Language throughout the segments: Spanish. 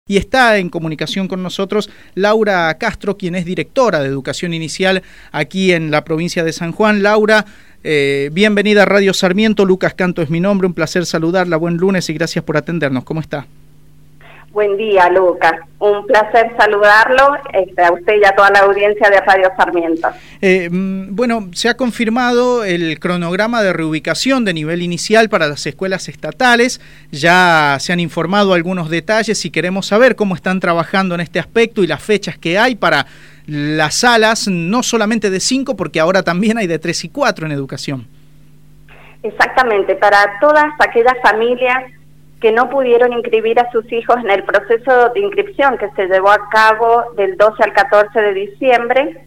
Y está en comunicación con nosotros Laura Castro, quien es directora de Educación Inicial aquí en la provincia de San Juan. Laura, bienvenida a Radio Sarmiento. Lucas Canto es mi nombre, un placer saludarla. Buen lunes y gracias por atendernos. ¿Cómo está? Buen día, Lucas. Un placer saludarlo, a usted y a toda la audiencia de Radio Sarmiento. Bueno, se ha confirmado el cronograma de reubicación de nivel inicial para las escuelas estatales. Ya se han informado algunos detalles y queremos saber cómo están trabajando en este aspecto y las fechas que hay para las salas, no solamente de 5, porque ahora también hay de 3 y 4 en educación. Exactamente, para todas aquellas familias que no pudieron inscribir a sus hijos en el proceso de inscripción que se llevó a cabo del 12 al 14 de diciembre,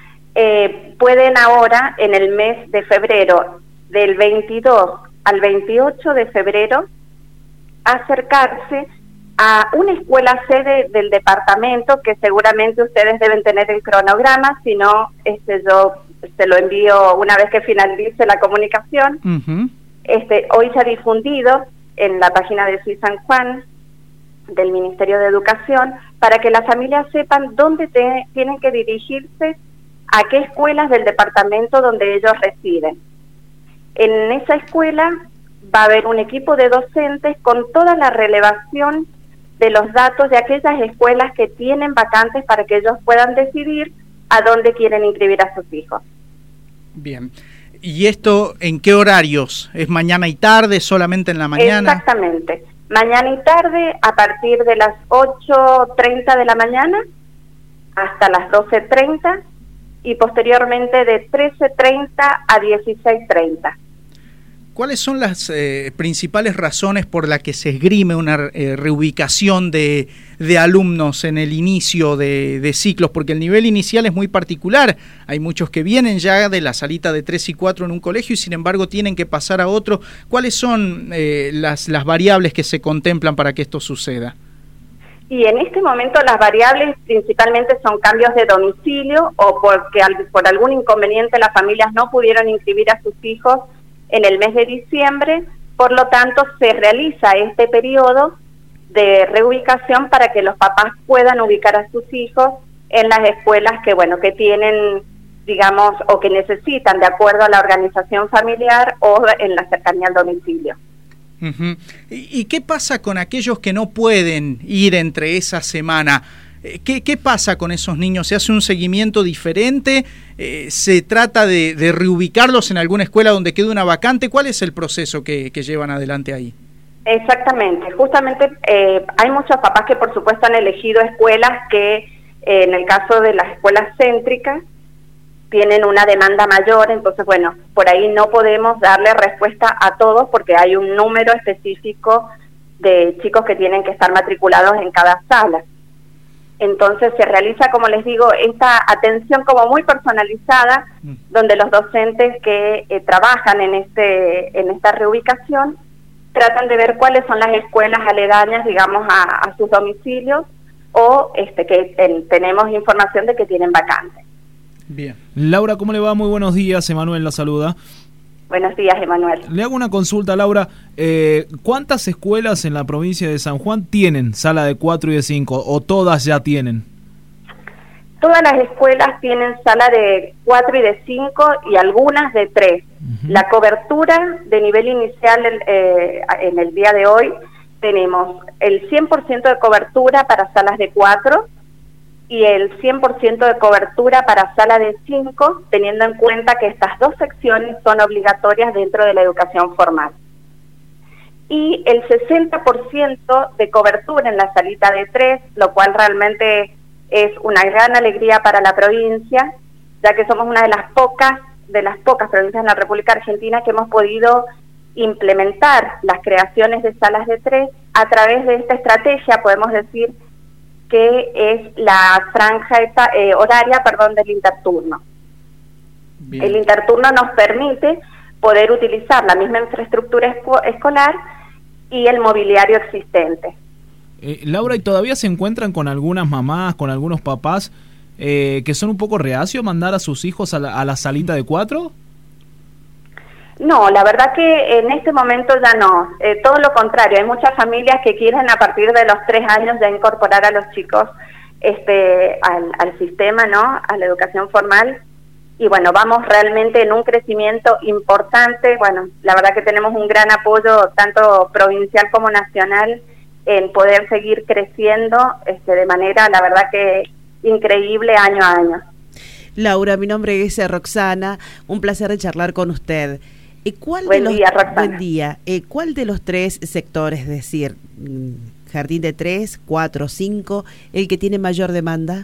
pueden ahora, en el mes de febrero, del 22 al 28 de febrero, acercarse a una escuela sede del departamento, que seguramente ustedes deben tener el cronograma, si no, yo se lo envío una vez que finalice la comunicación. Hoy se ha difundido en la página de SUI San Juan del Ministerio de Educación, para que las familias sepan dónde tienen que dirigirse, a qué escuelas del departamento donde ellos residen. En esa escuela va a haber un equipo de docentes con toda la relevación de los datos de aquellas escuelas que tienen vacantes para que ellos puedan decidir a dónde quieren inscribir a sus hijos. Bien. ¿Y esto en qué horarios? ¿Es mañana y tarde, solamente en la mañana? Exactamente. Mañana y tarde, a partir de las 8:30 de la mañana hasta las 12:30 y posteriormente de 13:30 a 16:30. ¿Cuáles son las principales razones por las que se esgrime una reubicación de alumnos en el inicio de ciclos? Porque el nivel inicial es muy particular. Hay muchos que vienen ya de la salita de 3 y 4 en un colegio y sin embargo tienen que pasar a otro. ¿Cuáles son las variables que se contemplan para que esto suceda? Y en este momento las variables principalmente son cambios de domicilio o porque por algún inconveniente las familias no pudieron inscribir a sus hijos en el mes de diciembre, por lo tanto se realiza este periodo de reubicación para que los papás puedan ubicar a sus hijos en las escuelas que tienen, digamos, o que necesitan de acuerdo a la organización familiar o en la cercanía al domicilio. ¿Y qué pasa con aquellos que no pueden ir entre esa semana? ¿Qué pasa con esos niños? ¿Se hace un seguimiento diferente? ¿Se trata de reubicarlos en alguna escuela donde quede una vacante? ¿Cuál es el proceso que llevan adelante ahí? Exactamente. Justamente hay muchos papás que por supuesto han elegido escuelas que en el caso de las escuelas céntricas tienen una demanda mayor, entonces por ahí no podemos darle respuesta a todos porque hay un número específico de chicos que tienen que estar matriculados en cada sala. Entonces se realiza, como les digo, esta atención como muy personalizada, donde los docentes que trabajan en esta reubicación tratan de ver cuáles son las escuelas aledañas, digamos, a sus domicilios o que tenemos información de que tienen vacantes. Bien. Laura, ¿cómo le va? Muy buenos días, Emanuel la saluda. Buenos días, Emanuel. Le hago una consulta, Laura. ¿Cuántas escuelas en la provincia de San Juan tienen sala de 4 y de 5? ¿O todas ya tienen? Todas las escuelas tienen sala de 4 y de 5 y algunas de 3. La cobertura de nivel inicial en el día de hoy, tenemos el 100% de cobertura para salas de 4 y el 100% de cobertura para sala de 5, teniendo en cuenta que estas dos secciones son obligatorias dentro de la educación formal. Y el 60% de cobertura en la salita de 3, lo cual realmente es una gran alegría para la provincia, ya que somos una de las pocas provincias en la República Argentina que hemos podido implementar las creaciones de salas de 3 a través de esta estrategia, podemos decir, que es la franja horaria del interturno. Bien. El interturno nos permite poder utilizar la misma infraestructura escolar y el mobiliario existente. Laura, ¿y todavía se encuentran con algunas mamás, con algunos papás que son un poco reacios a mandar a sus hijos a la salita de 4? No, la verdad que en este momento ya no, todo lo contrario, hay muchas familias que quieren a partir de los 3 años ya incorporar a los chicos al sistema, ¿no? A la educación formal. Y bueno, vamos realmente en un crecimiento importante. Bueno, la verdad que tenemos un gran apoyo tanto provincial como nacional en poder seguir creciendo de manera, la verdad que increíble año a año. Laura, mi nombre es Roxana, un placer de charlar con usted. Buen día, Roxana. Buen día. ¿Cuál de los 3 sectores, es decir, jardín de 3, 4, 5, el que tiene mayor demanda?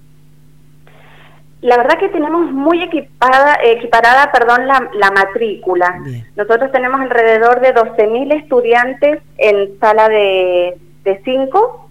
La verdad que tenemos muy equiparada la matrícula. Bien. Nosotros tenemos alrededor de 12.000 estudiantes en sala de 5,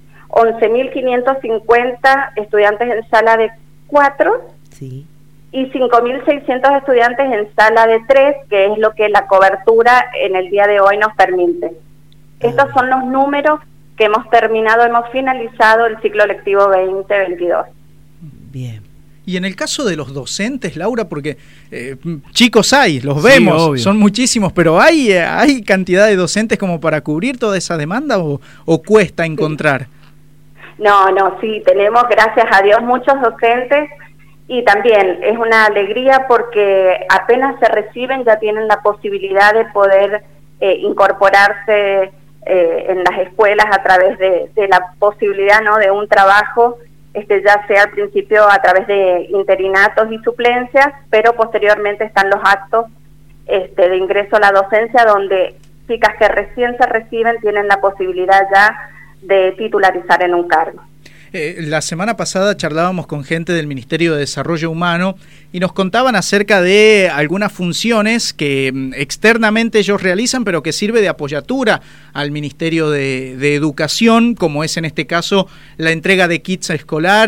11.550 estudiantes en sala de 4, sí, y 5.600 estudiantes en sala de 3, que es lo que la cobertura en el día de hoy nos permite. Estos son los números que hemos finalizado el ciclo lectivo 2022. Bien. Y en el caso de los docentes, Laura, porque chicos hay, los vemos, sí, son muchísimos, pero ¿hay cantidad de docentes como para cubrir toda esa demanda o cuesta encontrar? No, sí, tenemos, gracias a Dios, muchos docentes, y también es una alegría porque apenas se reciben ya tienen la posibilidad de poder incorporarse en las escuelas a través de la posibilidad, ¿no?, de un trabajo, ya sea al principio a través de interinatos y suplencias, pero posteriormente están los actos de ingreso a la docencia, donde chicas que recién se reciben tienen la posibilidad ya de titularizar en un cargo. La semana pasada charlábamos con gente del Ministerio de Desarrollo Humano y nos contaban acerca de algunas funciones que externamente ellos realizan, pero que sirve de apoyatura al Ministerio de Educación, como es en este caso la entrega de kits escolar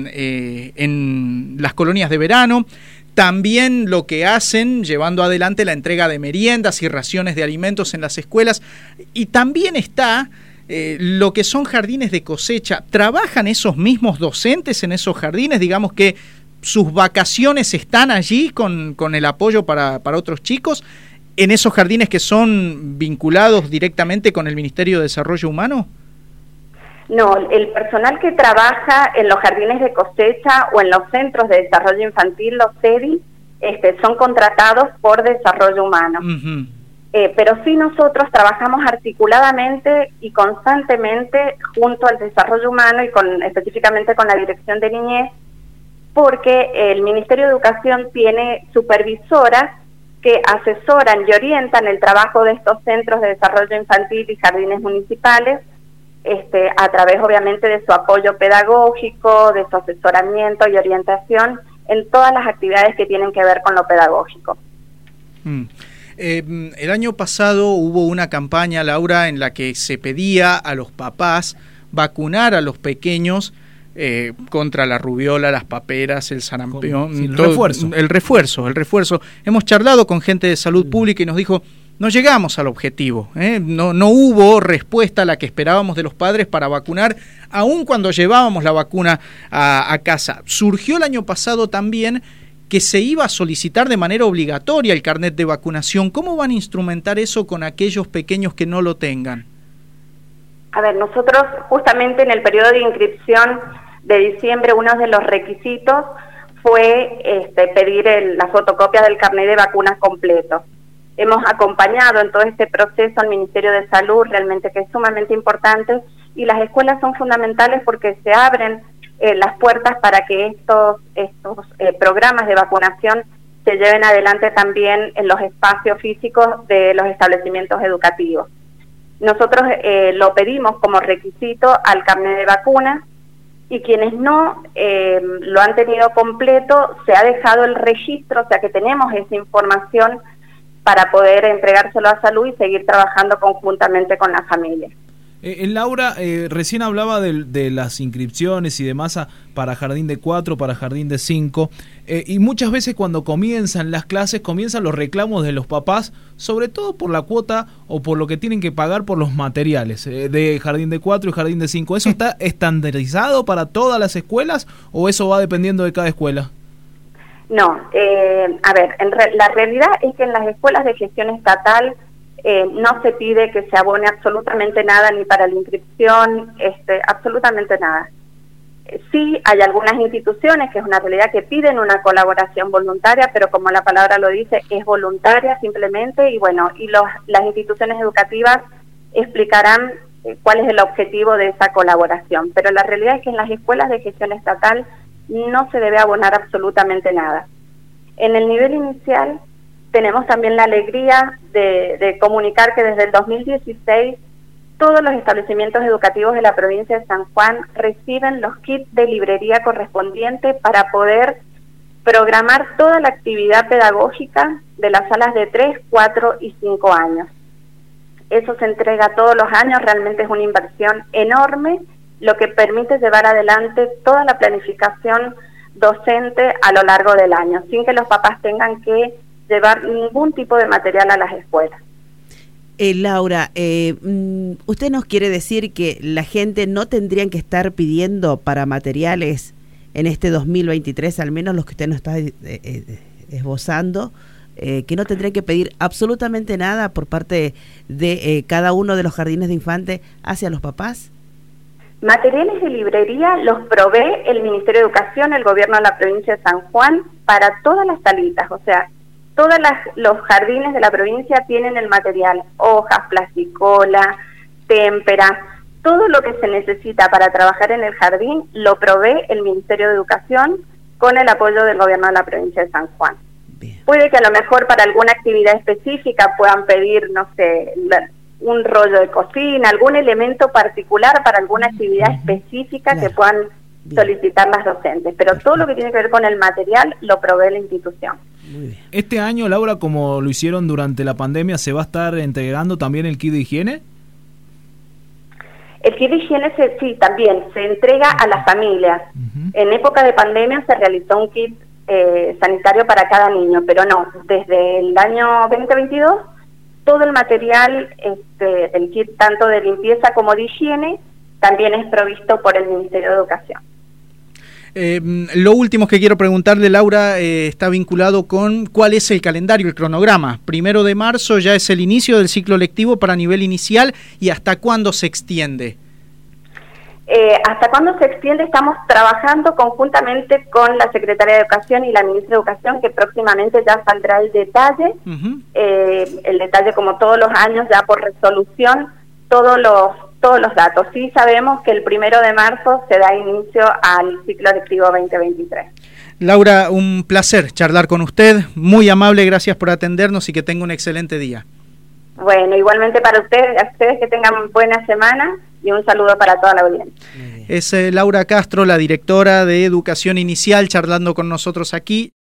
en las colonias de verano. También lo que hacen, llevando adelante la entrega de meriendas y raciones de alimentos en las escuelas. Y también está lo que son jardines de cosecha. ¿Trabajan esos mismos docentes en esos jardines? Digamos que sus vacaciones están allí con el apoyo para otros chicos, en esos jardines que son vinculados directamente con el Ministerio de Desarrollo Humano. No, el personal que trabaja en los jardines de cosecha o en los centros de desarrollo infantil, los CEDI, son contratados por Desarrollo Humano. Uh-huh. Pero sí nosotros trabajamos articuladamente y constantemente junto al Desarrollo Humano y específicamente con la Dirección de Niñez, porque el Ministerio de Educación tiene supervisoras que asesoran y orientan el trabajo de estos centros de desarrollo infantil y jardines municipales, a través obviamente de su apoyo pedagógico, de su asesoramiento y orientación en todas las actividades que tienen que ver con lo pedagógico. El año pasado hubo una campaña, Laura, en la que se pedía a los papás vacunar a los pequeños contra la rubiola, las paperas, el sarampión, el refuerzo. Hemos charlado con gente de salud pública y nos dijo, no llegamos al objetivo, no hubo respuesta a la que esperábamos de los padres para vacunar, aun cuando llevábamos la vacuna a casa. Surgió el año pasado también que se iba a solicitar de manera obligatoria el carnet de vacunación. ¿Cómo van a instrumentar eso con aquellos pequeños que no lo tengan? A ver, nosotros justamente en el periodo de inscripción de diciembre, uno de los requisitos fue pedir la fotocopia del carnet de vacunas completo. Hemos acompañado en todo este proceso al Ministerio de Salud, realmente que es sumamente importante, y las escuelas son fundamentales porque se abren las puertas para que estos programas de vacunación se lleven adelante también en los espacios físicos de los establecimientos educativos. Nosotros lo pedimos como requisito al carnet de vacuna, y quienes no lo han tenido completo, se ha dejado el registro, o sea que tenemos esa información para poder entregárselo a salud y seguir trabajando conjuntamente con la familia. Laura, recién hablaba de las inscripciones y demás para jardín de 4, para jardín de 5, y muchas veces cuando comienzan las clases, comienzan los reclamos de los papás, sobre todo por la cuota o por lo que tienen que pagar por los materiales de jardín de 4 y jardín de 5. ¿Eso está estandarizado para todas las escuelas o eso va dependiendo de cada escuela? No, a ver, la realidad es que en las escuelas de gestión estatal no se pide que se abone absolutamente nada, ni para la inscripción, absolutamente nada. Sí, hay algunas instituciones, que es una realidad, que piden una colaboración voluntaria, pero como la palabra lo dice, es voluntaria simplemente, y bueno, las instituciones educativas explicarán cuál es el objetivo de esa colaboración. Pero la realidad es que en las escuelas de gestión estatal no se debe abonar absolutamente nada. En el nivel inicial tenemos también la alegría de comunicar que desde el 2016 todos los establecimientos educativos de la provincia de San Juan reciben los kits de librería correspondientes para poder programar toda la actividad pedagógica de las salas de 3, 4 y 5 años. Eso se entrega todos los años, realmente es una inversión enorme, lo que permite llevar adelante toda la planificación docente a lo largo del año, sin que los papás tengan que llevar ningún tipo de material a las escuelas. Laura, ¿usted nos quiere decir que la gente no tendrían que estar pidiendo para materiales en este 2023, al menos los que usted nos está esbozando, que no tendrían que pedir absolutamente nada por parte de cada uno de los jardines de infantes hacia los papás? Materiales de librería los provee el Ministerio de Educación, el gobierno de la provincia de San Juan, para todas las salitas, o sea, todos los jardines de la provincia tienen el material, hojas, plasticola, témpera, todo lo que se necesita para trabajar en el jardín lo provee el Ministerio de Educación con el apoyo del gobierno de la provincia de San Juan. Bien. Puede que a lo mejor para alguna actividad específica puedan pedir, no sé, un rollo de cocina, algún elemento particular para alguna actividad específica, claro, que puedan solicitar las docentes, pero todo lo que tiene que ver con el material lo provee la institución. Muy bien. Este año, Laura, como lo hicieron durante la pandemia, ¿se va a estar entregando también el kit de higiene? El kit de higiene sí, también se entrega a las familias. En época de pandemia se realizó un kit sanitario para cada niño, pero no, desde el año 2022 todo el material, el kit tanto de limpieza como de higiene, también es provisto por el Ministerio de Educación. Lo último que quiero preguntarle, Laura, está vinculado con cuál es el calendario, el cronograma. 1 de marzo ya es el inicio del ciclo lectivo para nivel inicial, ¿y hasta cuándo se extiende? Hasta cuándo se extiende, estamos trabajando conjuntamente con la Secretaría de Educación y la Ministra de Educación, que próximamente ya saldrá el detalle, el detalle como todos los años ya por resolución, todos los datos. Sí sabemos que el 1 de marzo se da inicio al ciclo lectivo 2023. Laura, un placer charlar con usted, muy amable, gracias por atendernos y que tenga un excelente día. Bueno, igualmente para ustedes, a ustedes que tengan buena semana y un saludo para toda la audiencia. Es Laura Castro, la directora de Educación Inicial, charlando con nosotros aquí.